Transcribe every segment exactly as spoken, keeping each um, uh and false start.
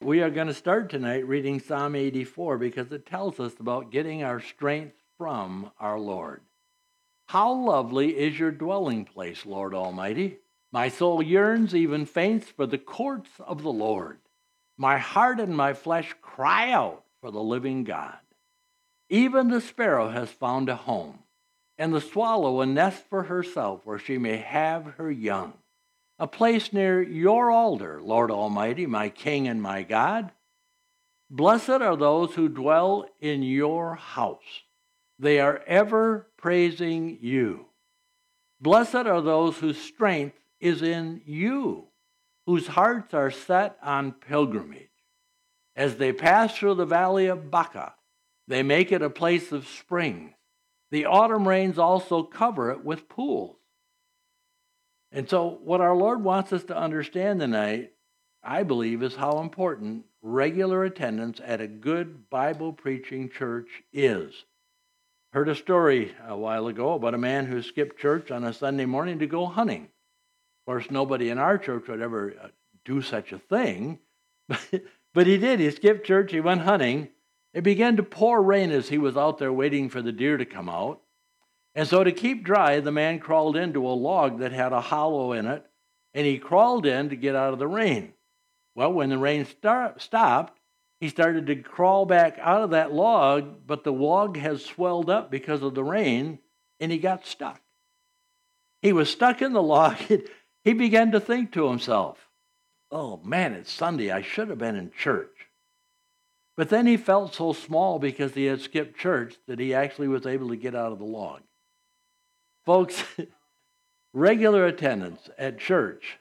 We are going to start tonight reading Psalm eighty-four because it tells us about getting our strength from our Lord. How lovely is your dwelling place, Lord Almighty. My soul yearns, even faints, for the courts of the Lord. My heart and my flesh cry out for the living God. Even the sparrow has found a home, and the swallow a nest for herself where she may have her young. A place near your altar, Lord Almighty, my King and my God. Blessed are those who dwell in your house. They are ever praising you. Blessed are those whose strength is in you, whose hearts are set on pilgrimage. As they pass through the valley of Baca, they make it a place of springs. The autumn rains also cover it with pools. And so what our Lord wants us to understand tonight, I believe, is how important regular attendance at a good Bible-preaching church is. Heard a story a while ago about a man who skipped church on a Sunday morning to go hunting. Of course, nobody in our church would ever do such a thing, but he did. He skipped church, he went hunting. It began to pour rain as he was out there waiting for the deer to come out. And so to keep dry, the man crawled into a log that had a hollow in it, and he crawled in to get out of the rain. Well, when the rain start, stopped, he started to crawl back out of that log, but the log has swelled up because of the rain, and he got stuck. He was stuck in the log. He began to think to himself, oh man, it's Sunday. I should have been in church. But then he felt so small because he had skipped church that he actually was able to get out of the log. Folks, regular attendance at church,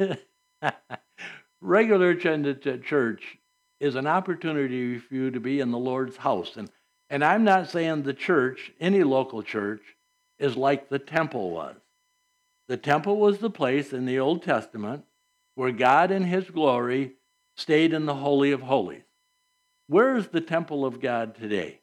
regular attendance at church is an opportunity for you to be in the Lord's house. And, and I'm not saying the church, any local church, is like the temple was. The temple was the place in the Old Testament where God in his glory stayed in the Holy of Holies. Where is the temple of God today?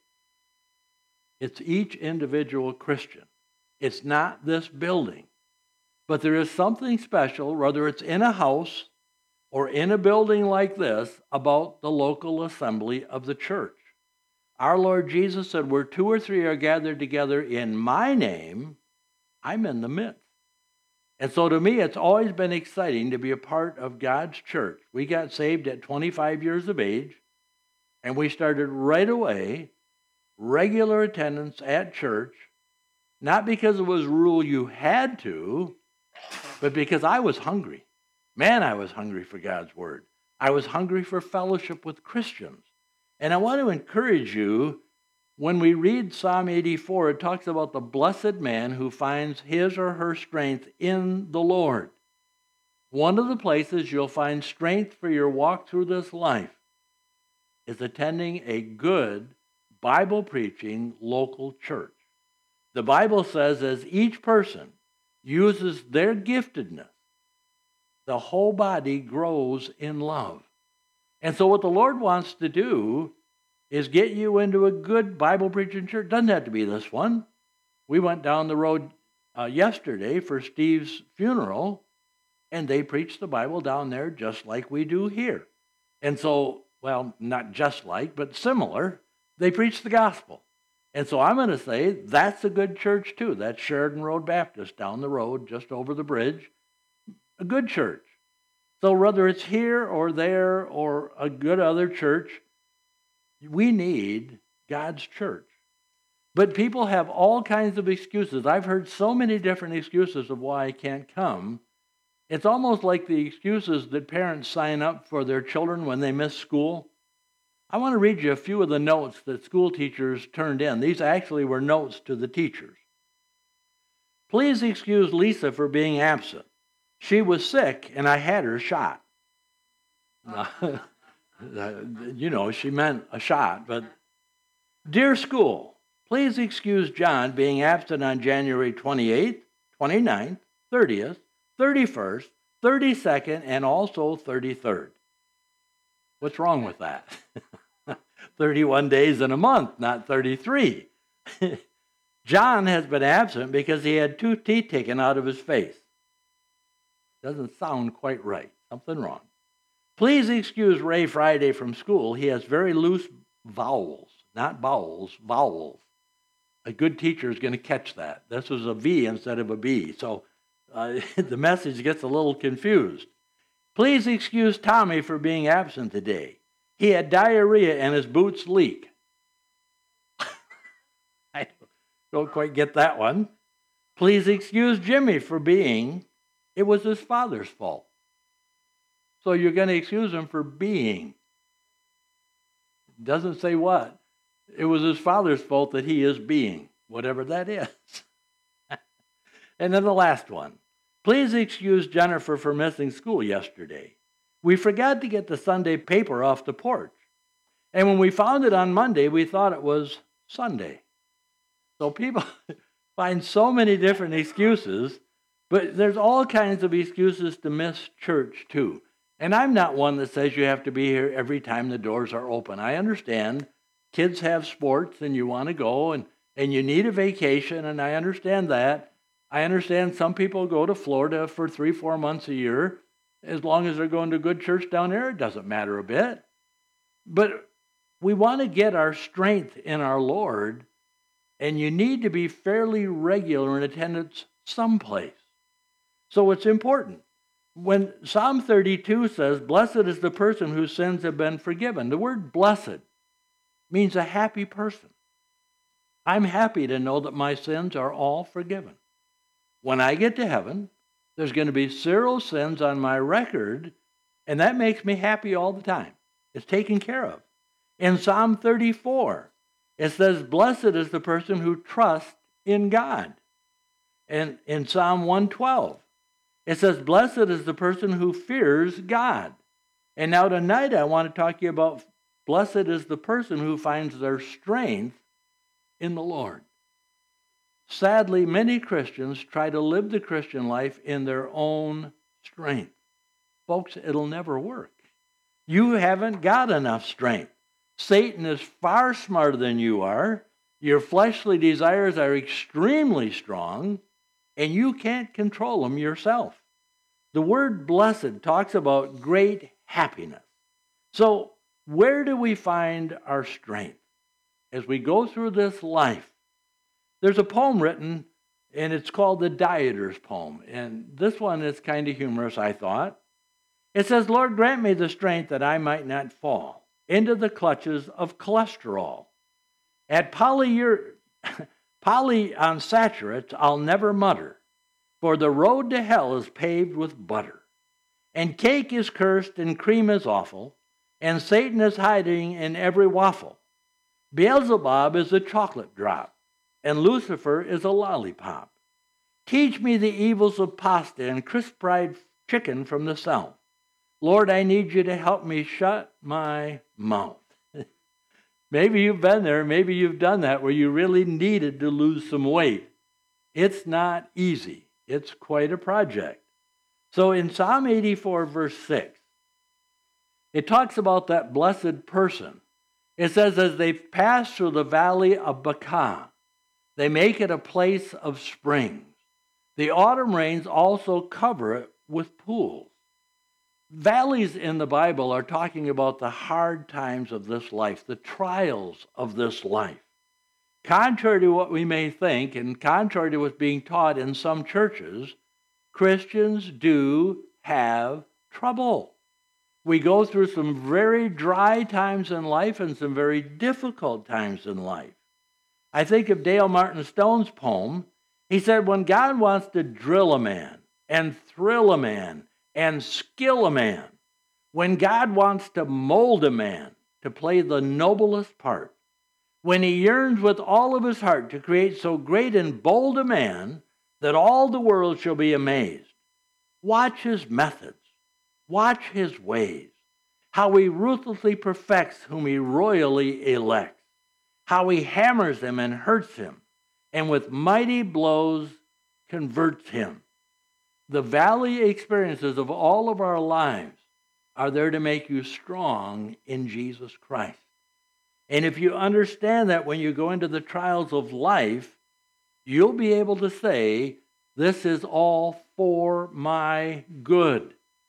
It's each individual Christian. It's not this building. But there is something special, whether it's in a house or in a building like this, about the local assembly of the church. Our Lord Jesus said, where two or three are gathered together in my name, I'm in the midst. And so to me, it's always been exciting to be a part of God's church. We got saved at twenty-five years of age, and we started right away, regular attendance at church, not because it was a rule you had to, but because I was hungry. Man, I was hungry for God's word. I was hungry for fellowship with Christians. And I want to encourage you, when we read Psalm eighty-four, it talks about the blessed man who finds his or her strength in the Lord. One of the places you'll find strength for your walk through this life is attending a good Bible-preaching local church. The Bible says as each person uses their giftedness, the whole body grows in love. And so what the Lord wants to do is get you into a good Bible-preaching church. Doesn't have to be this one. We went down the road uh, yesterday for Steve's funeral, and they preached the Bible down there just like we do here. And so, well, not just like, but similar, they preached the gospel. And so I'm going to say that's a good church too. That's Sheridan Road Baptist down the road, just over the bridge. A good church. So whether it's here or there or a good other church, we need God's church. But people have all kinds of excuses. I've heard so many different excuses of why I can't come. It's almost like the excuses that parents sign up for their children when they miss school. I want to read you a few of the notes that school teachers turned in. These actually were notes to the teachers. Please excuse Lisa for being absent. She was sick and I had her shot. You know, she meant a shot, but dear school, please excuse John being absent on January twenty-eighth, twenty-ninth, thirtieth, thirty-first, thirty-second, and also thirty-third. What's wrong with that? thirty-one days in a month, not thirty-three. John has been absent because he had two teeth taken out of his face. Doesn't sound quite right. Something wrong. Please excuse Ray Friday from school. He has very loose vowels, not bowels, vowels. A good teacher is going to catch that. This was a V instead of a B, so uh, the message gets a little confused. Please excuse Tommy for being absent today. He had diarrhea and his boots leak. I don't quite get that one. Please excuse Jimmy for being, it was his father's fault. So you're going to excuse him for being. Doesn't say what. It was his father's fault that he is being, whatever that is. And then the last one. Please excuse Jennifer for missing school yesterday. We forgot to get the Sunday paper off the porch. And when we found it on Monday, we thought it was Sunday. So people find so many different excuses, but there's all kinds of excuses to miss church too. And I'm not one that says you have to be here every time the doors are open. I understand kids have sports and you want to go and, and you need a vacation, and I understand that. I understand some people go to Florida for three, four months a year. As long as they're going to a good church down there, it doesn't matter a bit. But we want to get our strength in our Lord, and you need to be fairly regular in attendance someplace. So it's important. When Psalm thirty-two says, blessed is the person whose sins have been forgiven, the word blessed means a happy person. I'm happy to know that my sins are all forgiven. When I get to heaven, there's going to be zero sins on my record, and that makes me happy all the time. It's taken care of. In Psalm thirty-four, it says, blessed is the person who trusts in God. And in Psalm one twelve, it says, blessed is the person who fears God. And now tonight I want to talk to you about blessed is the person who finds their strength in the Lord. Sadly, many Christians try to live the Christian life in their own strength. Folks, it'll never work. You haven't got enough strength. Satan is far smarter than you are. Your fleshly desires are extremely strong, and you can't control them yourself. The word blessed talks about great happiness. So, where do we find our strength? As we go through this life, there's a poem written, and it's called the Dieter's Poem. And this one is kind of humorous, I thought. It says, Lord, grant me the strength that I might not fall into the clutches of cholesterol. At polyur- polyunsaturates, I'll never mutter, for the road to hell is paved with butter. And cake is cursed and cream is awful, and Satan is hiding in every waffle. Beelzebub is a chocolate drop, and Lucifer is a lollipop. Teach me the evils of pasta and crisp-fried chicken from the south. Lord, I need you to help me shut my mouth. Maybe you've been there, maybe you've done that, where you really needed to lose some weight. It's not easy. It's quite a project. So in Psalm eighty-four, verse six, it talks about that blessed person. It says, as they pass through the valley of Baca, they make it a place of springs. The autumn rains also cover it with pools. Valleys in the Bible are talking about the hard times of this life, the trials of this life. Contrary to what we may think, and contrary to what's being taught in some churches, Christians do have trouble. We go through some very dry times in life and some very difficult times in life. I think of Dale Martin Stone's poem. He said, when God wants to drill a man and thrill a man and skill a man, when God wants to mold a man to play the noblest part, when he yearns with all of his heart to create so great and bold a man that all the world shall be amazed, watch his methods, watch his ways, how he ruthlessly perfects whom he royally elects, how he hammers him and hurts him, and with mighty blows converts him. The valley experiences of all of our lives are there to make you strong in Jesus Christ. And if you understand that when you go into the trials of life, you'll be able to say, this is all for my good.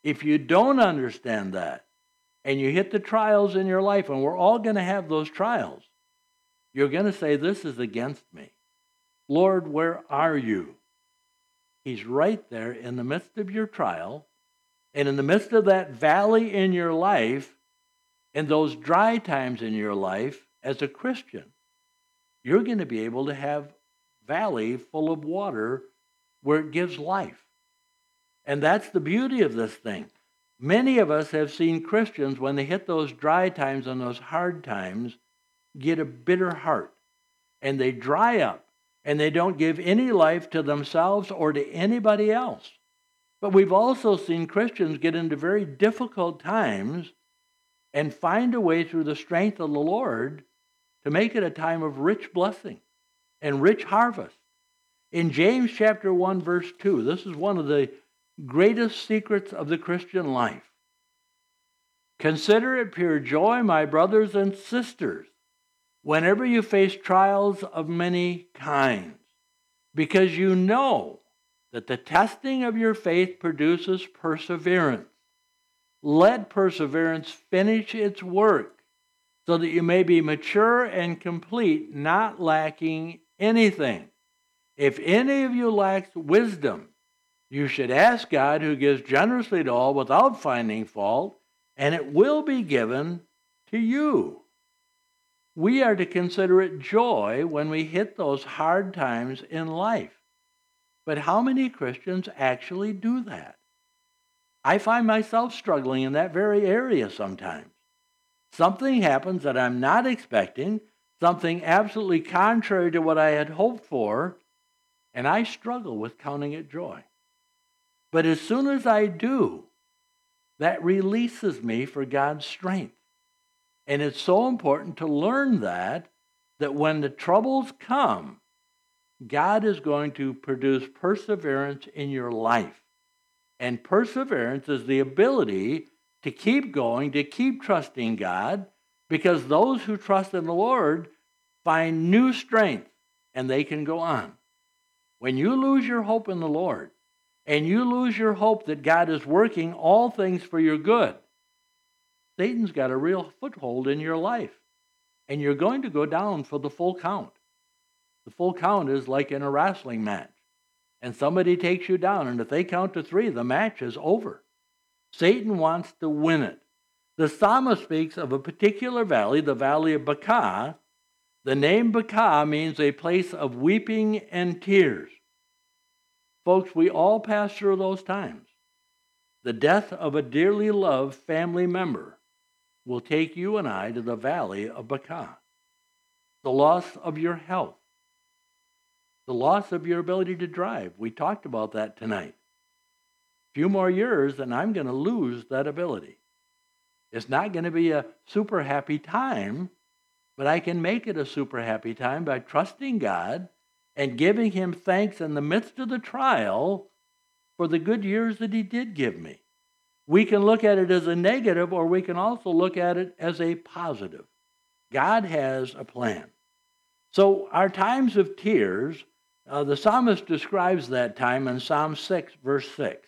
If you don't understand that, and you hit the trials in your life, and we're all going to have those trials, you're going to say, this is against me. Lord, where are you? He's right there in the midst of your trial, and in the midst of that valley in your life, and those dry times in your life as a Christian. You're going to be able to have valley full of water where it gives life. And that's the beauty of this thing. Many of us have seen Christians, when they hit those dry times and those hard times, get a bitter heart. And they dry up. And they don't give any life to themselves or to anybody else. But we've also seen Christians get into very difficult times and find a way through the strength of the Lord to make it a time of rich blessing and rich harvest. In James chapter one, verse two, this is one of the greatest secrets of the Christian life. Consider it pure joy, my brothers and sisters, whenever you face trials of many kinds, because you know that the testing of your faith produces perseverance. Let perseverance finish its work, so that you may be mature and complete, not lacking anything. If any of you lacks wisdom, you should ask God, who gives generously to all without finding fault, and it will be given to you. We are to consider it joy when we hit those hard times in life. But how many Christians actually do that? I find myself struggling in that very area sometimes. Something happens that I'm not expecting, something absolutely contrary to what I had hoped for, and I struggle with counting it joy. But as soon as I do, that releases me for God's strength. And it's so important to learn that, that when the troubles come, God is going to produce perseverance in your life. And perseverance is the ability to keep going, to keep trusting God, because those who trust in the Lord find new strength and they can go on. When you lose your hope in the Lord, and you lose your hope that God is working all things for your good, Satan's got a real foothold in your life, and you're going to go down for the full count. The full count is like in a wrestling match. And somebody takes you down, and if they count to three, the match is over. Satan wants to win it. The psalmist speaks of a particular valley, the valley of Baca. The name Baca means a place of weeping and tears. Folks, we all pass through those times. The death of a dearly loved family member will take you and I to the valley of Baca. The loss of your health. The loss of your ability to drive. We talked about that tonight. A few more years and I'm going to lose that ability. It's not going to be a super happy time, but I can make it a super happy time by trusting God and giving Him thanks in the midst of the trial for the good years that He did give me. We can look at it as a negative, or we can also look at it as a positive. God has a plan. So our times of tears, Uh, the psalmist describes that time in Psalm six, verse six.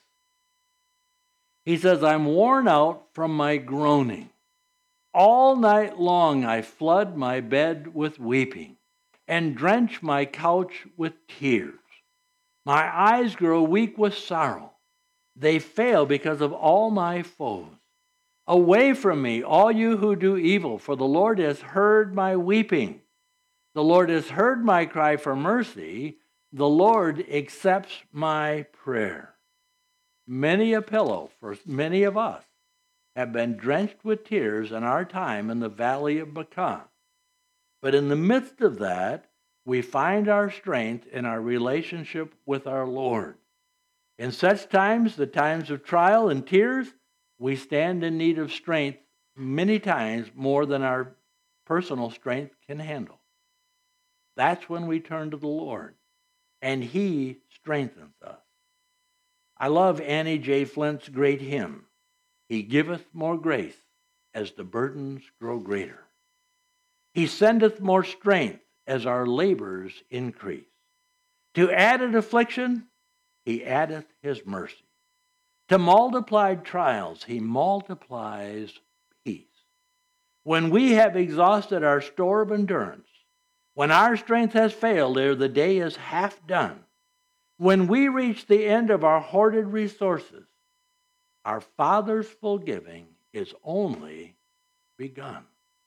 He says, I'm worn out from my groaning. All night long I flood my bed with weeping and drench my couch with tears. My eyes grow weak with sorrow. They fail because of all my foes. Away from me, all you who do evil, for the Lord has heard my weeping. The Lord has heard my cry for mercy. The Lord accepts my prayer. Many a pillow for many of us have been drenched with tears in our time in the valley of Baca. But in the midst of that, we find our strength in our relationship with our Lord. In such times, the times of trial and tears, we stand in need of strength many times more than our personal strength can handle. That's when we turn to the Lord, and He strengthens us. I love Annie J. Flint's great hymn, He giveth more grace as the burdens grow greater. He sendeth more strength as our labors increase. To added affliction, He addeth His mercy. To multiplied trials, he multiplies peace. When we have exhausted our store of endurance, when our strength has failed ere the day is half done, when we reach the end of our hoarded resources, our Father's full giving is only begun.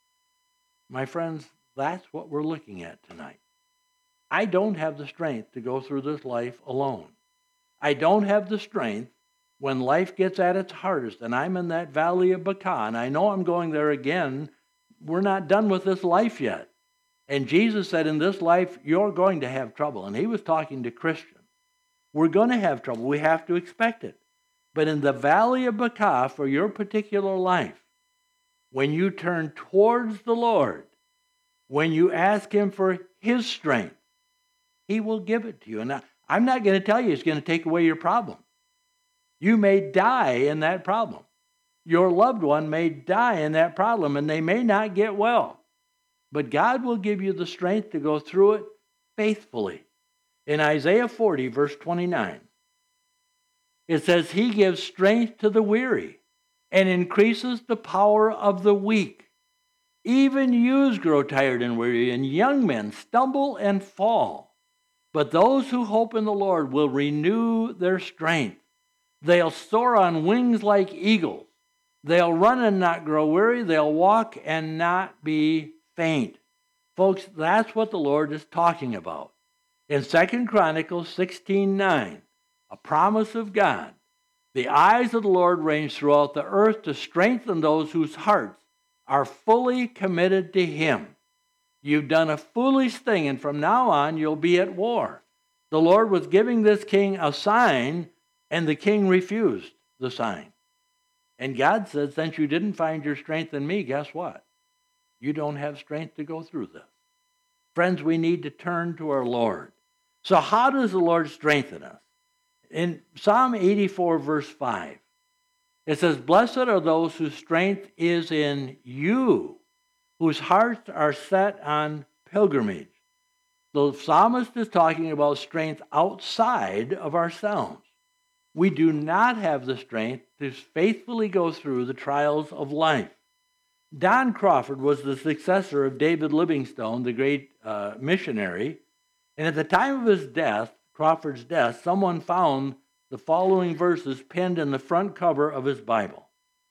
My friends, that's what we're looking at tonight. I don't have the strength to go through this life alone. I don't have the strength when life gets at its hardest and I'm in that valley of Baca, and I know I'm going there again. We're not done with this life yet. And Jesus said, in this life, you're going to have trouble. And he was talking to Christians. We're going to have trouble. We have to expect it. But in the valley of Baca, for your particular life, when you turn towards the Lord, when you ask him for his strength, he will give it to you. And I'm not going to tell you he's going to take away your problem. You may die in that problem. Your loved one may die in that problem, and they may not get well. But God will give you the strength to go through it faithfully. In Isaiah forty, verse twenty-nine, it says, he gives strength to the weary and increases the power of the weak. Even youths grow tired and weary, and young men stumble and fall. But those who hope in the Lord will renew their strength. They'll soar on wings like eagles. They'll run and not grow weary. They'll walk and not be faint. Folks, that's what the Lord is talking about. In Second Chronicles sixteen nine, a promise of God, the eyes of the Lord range throughout the earth to strengthen those whose hearts are fully committed to him. You've done a foolish thing, and from now on you'll be at war. The Lord was giving this king a sign, and the king refused the sign. And God said, since you didn't find your strength in me, guess what? You don't have strength to go through this. Friends, we need to turn to our Lord. So how does the Lord strengthen us? In Psalm eighty-four, verse five, it says, blessed are those whose strength is in you, whose hearts are set on pilgrimage. The psalmist is talking about strength outside of ourselves. We do not have the strength to faithfully go through the trials of life. Don Crawford was the successor of David Livingstone, the great uh, missionary. And at the time of his death, Crawford's death, someone found the following verses pinned in the front cover of his Bible.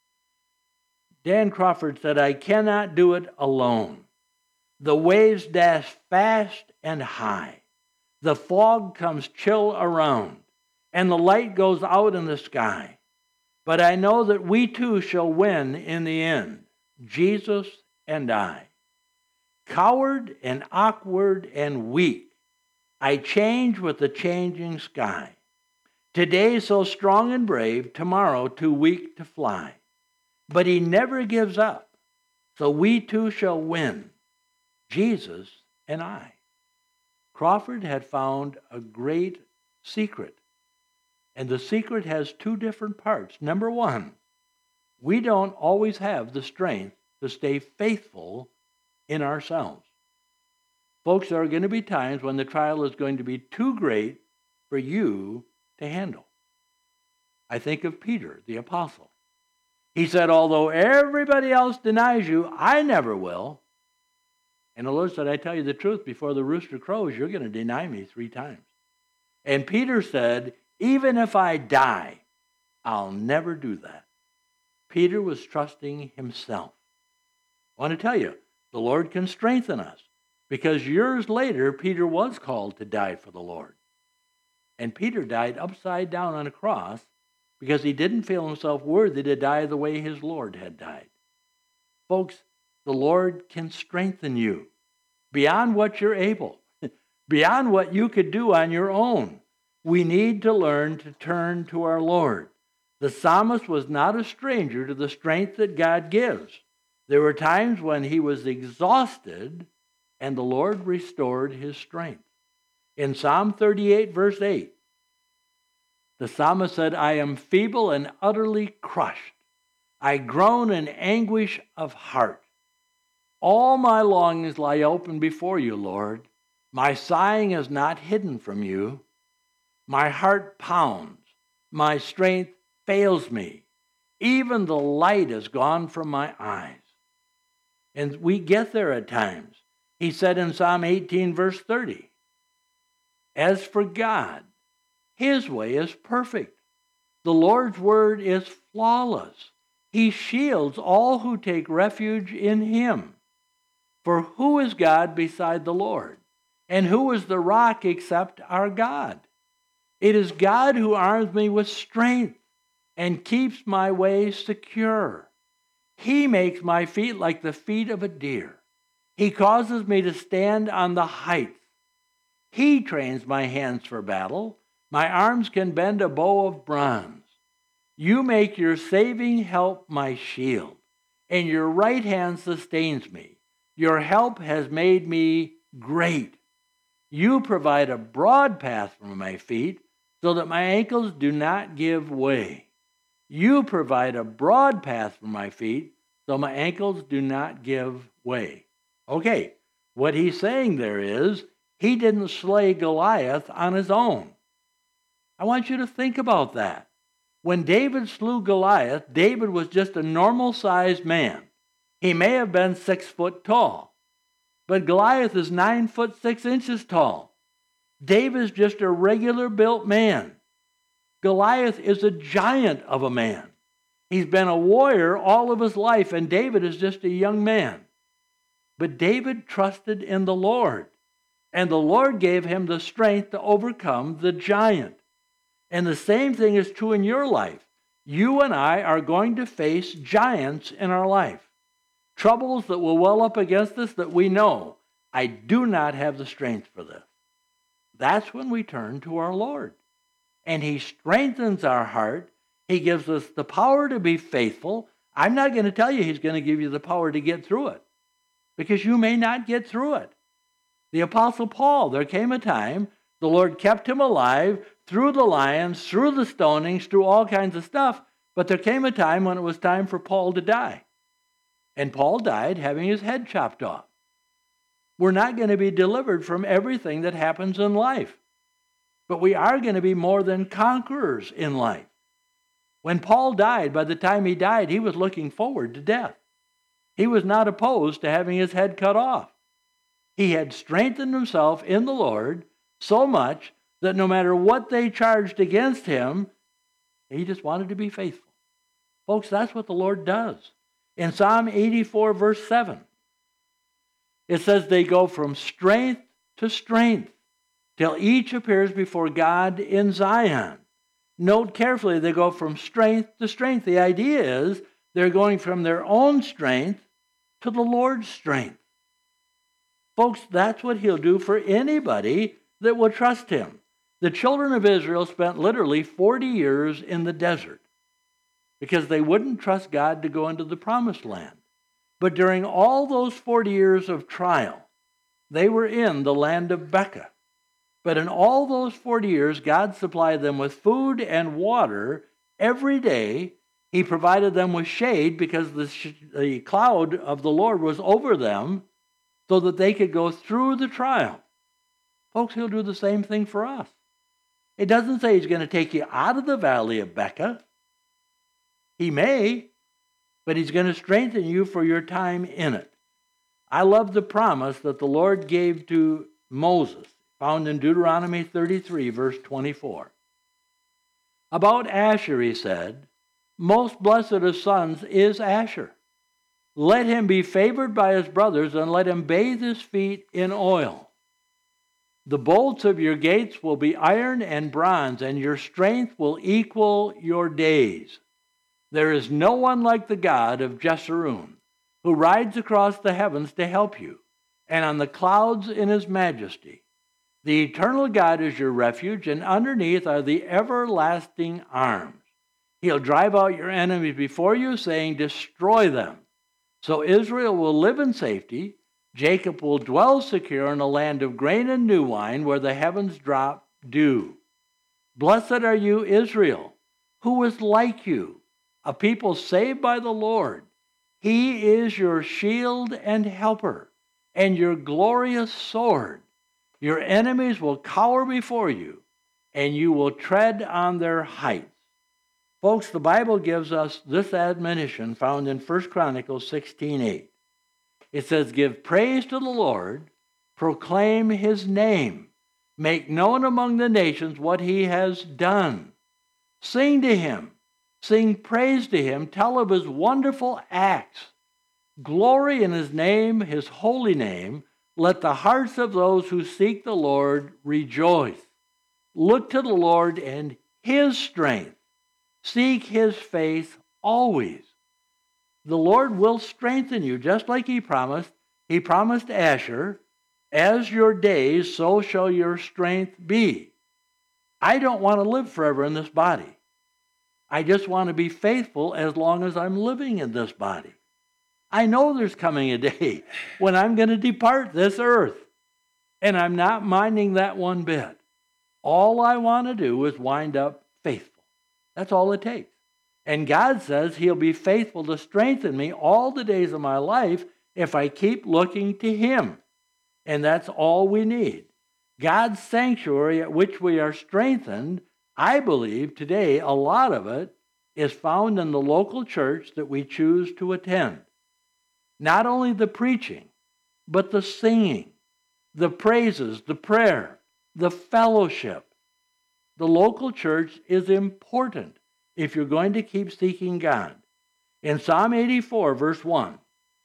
Dan Crawford said, I cannot do it alone. The waves dash fast and high. The fog comes chill around, and the light goes out in the sky. But I know that we too shall win in the end, Jesus and I. Coward and awkward and weak, I change with the changing sky. Today so strong and brave, tomorrow too weak to fly. But he never gives up, so we too shall win, Jesus and I. Crawford had found a great secret, and the secret has two different parts. Number one, we don't always have the strength to stay faithful in ourselves. Folks, there are going to be times when the trial is going to be too great for you to handle. I think of Peter, the apostle. He said, although everybody else denies you, I never will. And the Lord said, I tell you the truth, before the rooster crows, you're going to deny me three times. And Peter said, even if I die, I'll never do that. Peter was trusting himself. I want to tell you, the Lord can strengthen us, because years later, Peter was called to die for the Lord. And Peter died upside down on a cross because he didn't feel himself worthy to die the way his Lord had died. Folks, the Lord can strengthen you beyond what you're able, beyond what you could do on your own. We need to learn to turn to our Lord. The psalmist was not a stranger to the strength that God gives. There were times when he was exhausted, and the Lord restored his strength. In Psalm thirty-eight, verse eight, the psalmist said, I am feeble and utterly crushed. I groan in anguish of heart. All my longings lie open before you, Lord. My sighing is not hidden from you. My heart pounds. My strength fails me. Even the light is gone from my eyes. And we get there at times. He said in Psalm eighteen, verse thirty, as for God, his way is perfect. The Lord's word is flawless. He shields all who take refuge in him. For who is God beside the Lord? And who is the rock except our God? It is God who arms me with strength and keeps my way secure. He makes my feet like the feet of a deer. He causes me to stand on the heights. He trains my hands for battle. My arms can bend a bow of bronze. You make your saving help my shield, and your right hand sustains me. Your help has made me great. You provide a broad path for my feet so that my ankles do not give way. You provide a broad path for my feet so my ankles do not give way. Okay, what he's saying there is he didn't slay Goliath on his own. I want you to think about that. When David slew Goliath, David was just a normal-sized man. He may have been six foot tall, but Goliath is nine foot six inches tall. David's just a regular built man. Goliath is a giant of a man. He's been a warrior all of his life, and David is just a young man. But David trusted in the Lord, and the Lord gave him the strength to overcome the giant. And the same thing is true in your life. You and I are going to face giants in our life. Troubles that will well up against us that we know, I do not have the strength for this. That's when we turn to our Lord. And he strengthens our heart. He gives us the power to be faithful. I'm not going to tell you he's going to give you the power to get through it, because you may not get through it. The Apostle Paul, there came a time the Lord kept him alive through the lions, through the stonings, through all kinds of stuff. But there came a time when it was time for Paul to die. And Paul died having his head chopped off. We're not going to be delivered from everything that happens in life. But we are going to be more than conquerors in life. When Paul died, by the time he died, he was looking forward to death. He was not opposed to having his head cut off. He had strengthened himself in the Lord so much that no matter what they charged against him, he just wanted to be faithful. Folks, that's what the Lord does. In Psalm eighty-four, verse seven, it says they go from strength to strength till each appears before God in Zion. Note carefully, they go from strength to strength. The idea is they're going from their own strength to the Lord's strength. Folks, that's what he'll do for anybody that will trust him. The children of Israel spent literally forty years in the desert because they wouldn't trust God to go into the promised land. But during all those forty years of trial, they were in the land of Becca. But in all those forty years, God supplied them with food and water every day. He provided them with shade because the, sh- the cloud of the Lord was over them so that they could go through the trial. Folks, he'll do the same thing for us. It doesn't say he's going to take you out of the valley of Becca. He may, but he's going to strengthen you for your time in it. I love the promise that the Lord gave to Moses, found in Deuteronomy thirty-three, verse twenty-four. About Asher, he said, most blessed of sons is Asher. Let him be favored by his brothers, and let him bathe his feet in oil. The bolts of your gates will be iron and bronze, and your strength will equal your days. There is no one like the God of Jeshurun, who rides across the heavens to help you, and on the clouds in his majesty. The eternal God is your refuge, and underneath are the everlasting arms. He'll drive out your enemies before you, saying, destroy them. So Israel will live in safety. Jacob will dwell secure in a land of grain and new wine, where the heavens drop dew. Blessed are you, Israel, who is like you, a people saved by the Lord. He is your shield and helper, and your glorious sword. Your enemies will cower before you, and you will tread on their heights. Folks, the Bible gives us this admonition found in First Chronicles sixteen eight. It says, "Give praise to the Lord, proclaim his name, make known among the nations what he has done. Sing to him, sing praise to him, tell of his wonderful acts. Glory in his name, his holy name. Let the hearts of those who seek the Lord rejoice. Look to the Lord and his strength. Seek his face always." The Lord will strengthen you, just like he promised. He promised Asher, "As your days, so shall your strength be." I don't want to live forever in this body. I just want to be faithful as long as I'm living in this body. I know there's coming a day when I'm going to depart this earth, and I'm not minding that one bit. All I want to do is wind up faithful. That's all it takes. And God says he'll be faithful to strengthen me all the days of my life if I keep looking to him. And that's all we need. God's sanctuary at which we are strengthened, I believe today a lot of it is found in the local church that we choose to attend. Not only the preaching, but the singing, the praises, the prayer, the fellowship. The local church is important if you're going to keep seeking God. In Psalm eighty-four, verse one,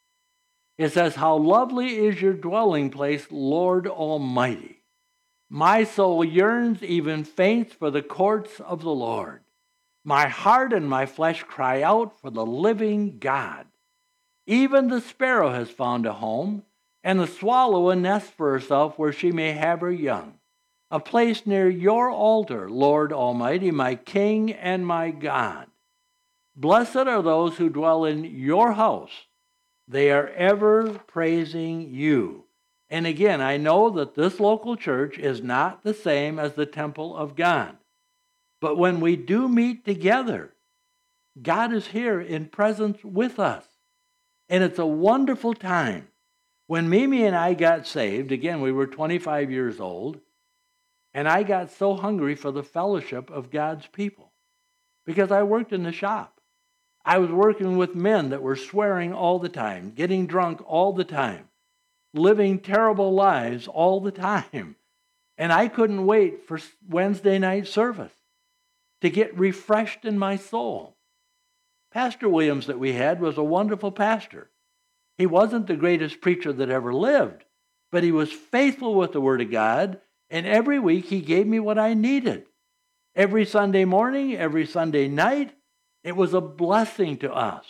it says, "How lovely is your dwelling place, Lord Almighty. My soul yearns, even faints, for the courts of the Lord. My heart and my flesh cry out for the living God. Even the sparrow has found a home, and the swallow a nest for herself where she may have her young. A place near your altar, Lord Almighty, my King and my God. Blessed are those who dwell in your house. They are ever praising you." And again, I know that this local church is not the same as the temple of God. But when we do meet together, God is here in presence with us. And it's a wonderful time. When Mimi and I got saved, again, we were twenty-five years old, and I got so hungry for the fellowship of God's people because I worked in the shop. I was working with men that were swearing all the time, getting drunk all the time, living terrible lives all the time. And I couldn't wait for Wednesday night service to get refreshed in my soul. Pastor Williams that we had was a wonderful pastor. He wasn't the greatest preacher that ever lived, but he was faithful with the Word of God, and every week he gave me what I needed. Every Sunday morning, every Sunday night, it was a blessing to us.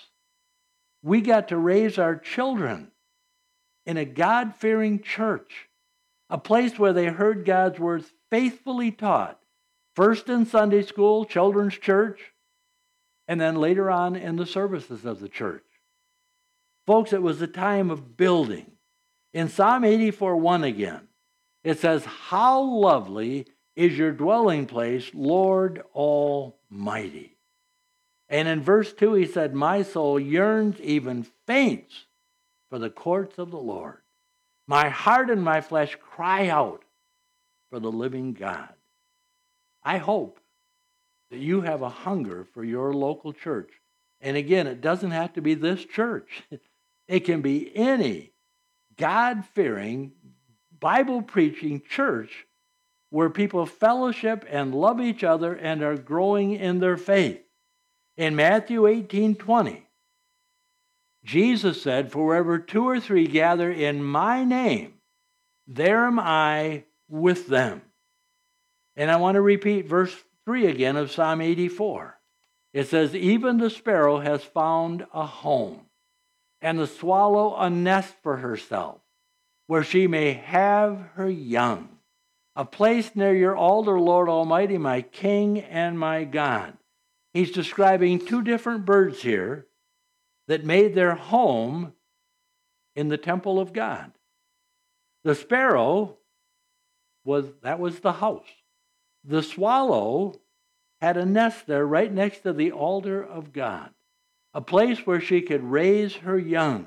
We got to raise our children in a God-fearing church, a place where they heard God's words faithfully taught, first in Sunday school, children's church, and then later on in the services of the church. Folks, it was a time of building. In Psalm eighty-four one again, it says, "How lovely is your dwelling place, Lord Almighty." And in verse two, he said, "My soul yearns, even faints, for the courts of the Lord. My heart and my flesh cry out for the living God." I hope that you have a hunger for your local church. And again, it doesn't have to be this church. It can be any God-fearing, Bible-preaching church where people fellowship and love each other and are growing in their faith. In Matthew eighteen twenty, Jesus said, "For wherever two or three gather in my name, there am I with them." And I want to repeat verse three again of Psalm eighty-four. It says, "Even the sparrow has found a home, and the swallow a nest for herself, where she may have her young. A place near your altar, Lord Almighty, my King and my God." He's describing two different birds here that made their home in the temple of God. The sparrow was, that was the house. The swallow had a nest there right next to the altar of God, a place where she could raise her young.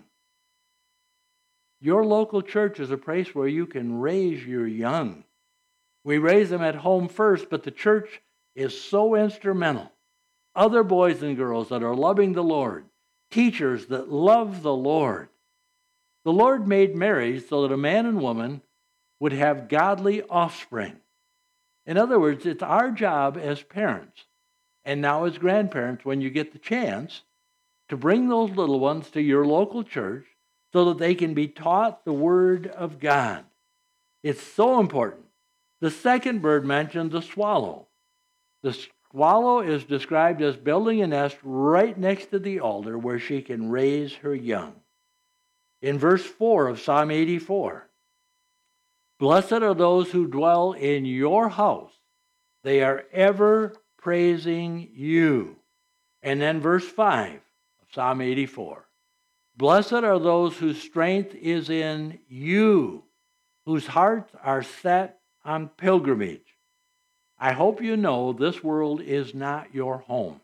Your local church is a place where you can raise your young. We raise them at home first, but the church is so instrumental other boys and girls that are loving the Lord, teachers that love the Lord. The Lord made marriage so that a man and woman would have godly offspring. In other words, it's our job as parents, and now as grandparents, when you get the chance, to bring those little ones to your local church so that they can be taught the Word of God. It's so important. The second bird mentioned the swallow. The swallow is described as building a nest right next to the altar where she can raise her young. In verse four of Psalm eighty-four, blessed are those who dwell in your house. They are ever praising you. And then verse five of Psalm eighty-four, blessed are those whose strength is in you, whose hearts are set on pilgrimage. I hope you know this world is not your home.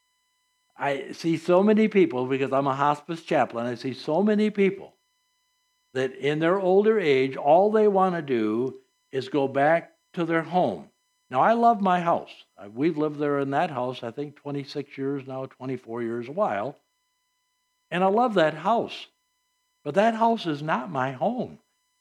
I see so many people, because I'm a hospice chaplain, I see so many people that in their older age, all they want to do is go back to their home. Now, I love my house. We've lived there in that house, I think, twenty-six years now, twenty-four years, a while. And I love that house. But that house is not my home.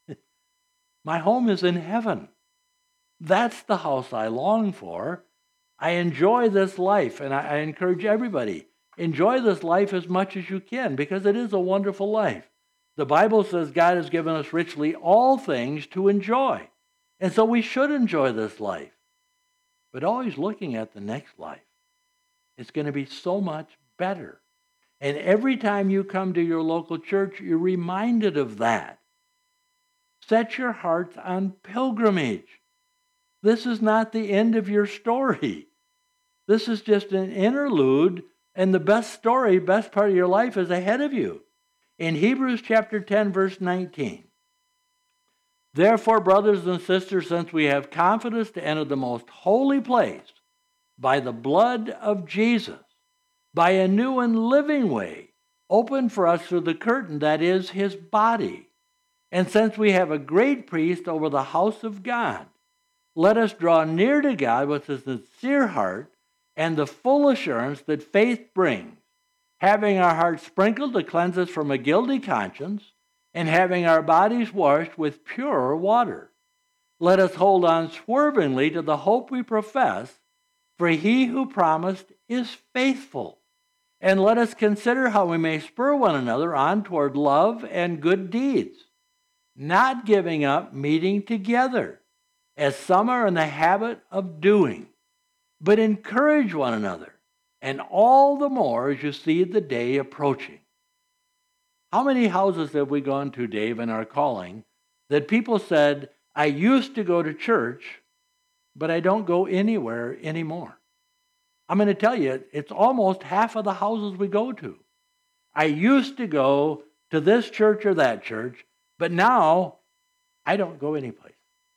My home is in heaven. That's the house I long for. I enjoy this life, and I, I encourage everybody, enjoy this life as much as you can, because it is a wonderful life. The Bible says God has given us richly all things to enjoy. And so we should enjoy this life. But always looking at the next life. It's going to be so much better. And every time you come to your local church, you're reminded of that. Set your hearts on pilgrimage. This is not the end of your story. This is just an interlude, and the best story, best part of your life is ahead of you. In Hebrews chapter ten, verse nineteen, therefore, brothers and sisters, since we have confidence to enter the most holy place by the blood of Jesus, by a new and living way, opened for us through the curtain that is his body. And since we have a great priest over the house of God, let us draw near to God with a sincere heart and the full assurance that faith brings, having our hearts sprinkled to cleanse us from a guilty conscience, and having our bodies washed with pure water. Let us hold on swervingly to the hope we profess, for he who promised is faithful. And let us consider how we may spur one another on toward love and good deeds, not giving up meeting together, as some are in the habit of doing, but encourage one another, and all the more as you see the day approaching. How many houses have we gone to, Dave, in our calling, that people said, I used to go to church, but I don't go anywhere anymore? I'm going to tell you, it's almost half of the houses we go to. I used to go to this church or that church, but now I don't go anyplace.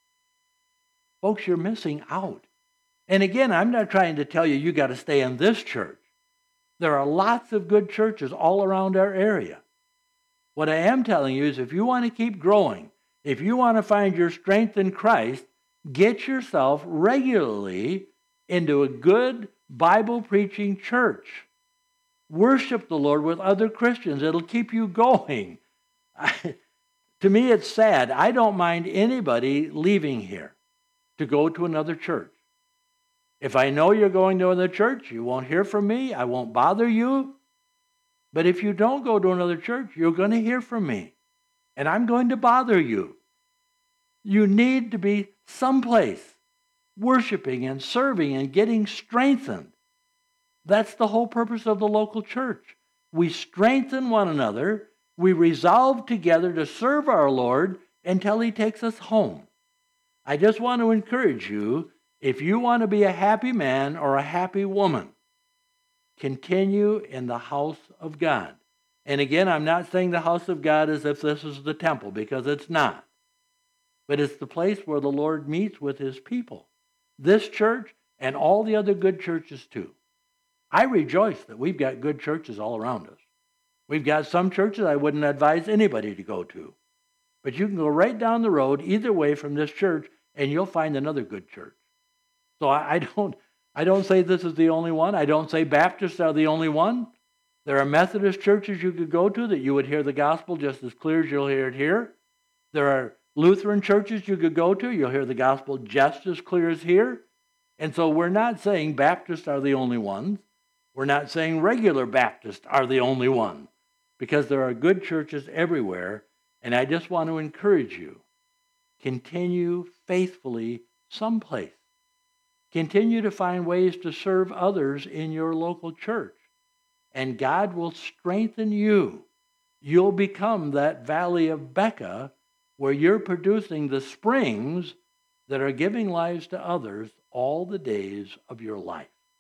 Folks, you're missing out. And again, I'm not trying to tell you you got to stay in this church. There are lots of good churches all around our area. What I am telling you is if you want to keep growing, if you want to find your strength in Christ, get yourself regularly into a good Bible-preaching church. Worship the Lord with other Christians. It'll keep you going. I, to me, it's sad. I don't mind anybody leaving here to go to another church. If I know you're going to another church, you won't hear from me. I won't bother you. But if you don't go to another church, you're going to hear from me. And I'm going to bother you. You need to be someplace worshiping and serving and getting strengthened. That's the whole purpose of the local church. We strengthen one another. We resolve together to serve our Lord until he takes us home. I just want to encourage you, if you want to be a happy man or a happy woman, continue in the house of God. And again, I'm not saying the house of God as if this is the temple, because it's not. But it's the place where the Lord meets with his people. This church and all the other good churches too. I rejoice that we've got good churches all around us. We've got some churches I wouldn't advise anybody to go to. But you can go right down the road either way from this church and you'll find another good church. So I, I don't I don't say this is the only one. I don't say Baptists are the only one. There are Methodist churches you could go to that you would hear the gospel just as clear as you'll hear it here. There are Lutheran churches you could go to. You'll hear the gospel just as clear as here. And so we're not saying Baptists are the only ones. We're not saying regular Baptists are the only ones, because there are good churches everywhere. And I just want to encourage you, continue faithfully someplace. Continue to find ways to serve others in your local church. And God will strengthen you. You'll become that valley of Becca where you're producing the springs that are giving lives to others all the days of your life.